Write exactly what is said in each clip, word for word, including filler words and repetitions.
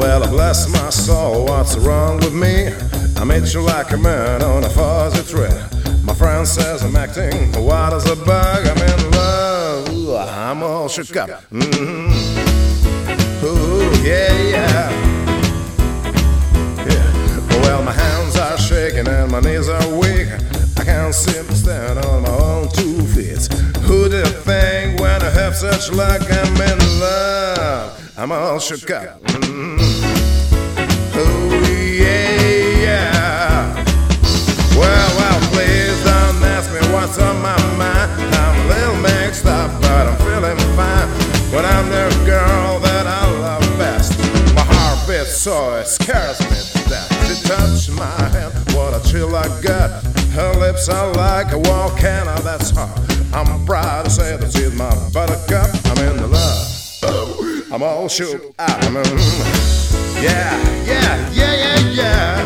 Well, bless my soul, what's wrong with me? I made you like a man on a fuzzy tree. My friend says I'm acting wild as a bug. I'm in love, ooh, I'm all shook up. Mm-hmm. Ooh, yeah, yeah, yeah. Well, my hands are shaking and my knees are weak. I can't seem to stand on my own two feet. Who did think when I have such luck? I'm in love, I'm all shook up. Mm-hmm. Oh yeah, yeah. Well, well, please don't ask me what's on my mind. I'm a little mixed up, but I'm feeling fine. When I'm the girl that I love best, my heart beats so it scares me to death. She touched my hand, what a chill I got. Her lips are like a volcano, that's hard. I'm proud to say that she's my buttercup. I'm in the love, oh, I'm all shook up. I'm in, yeah, yeah, yeah, yeah, yeah.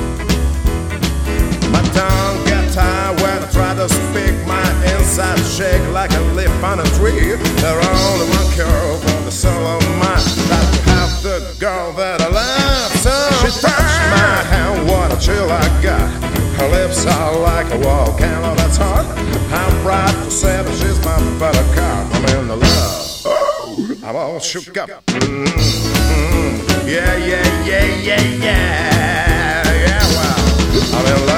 My tongue gets tired when I try to speak. My inside shake like a leaf on a tree. There's only one cure for the soul of mine. That to have the girl that I love so. She touched my hand, what a chill I got. Her lips are like a volcano, that's hard. I'm proud to say that she's my buttercup. I'm in the love, oh, I'm all shook up. Mm-hmm. Yeah, yeah, yeah, yeah, yeah. Yeah, well, I'm in love.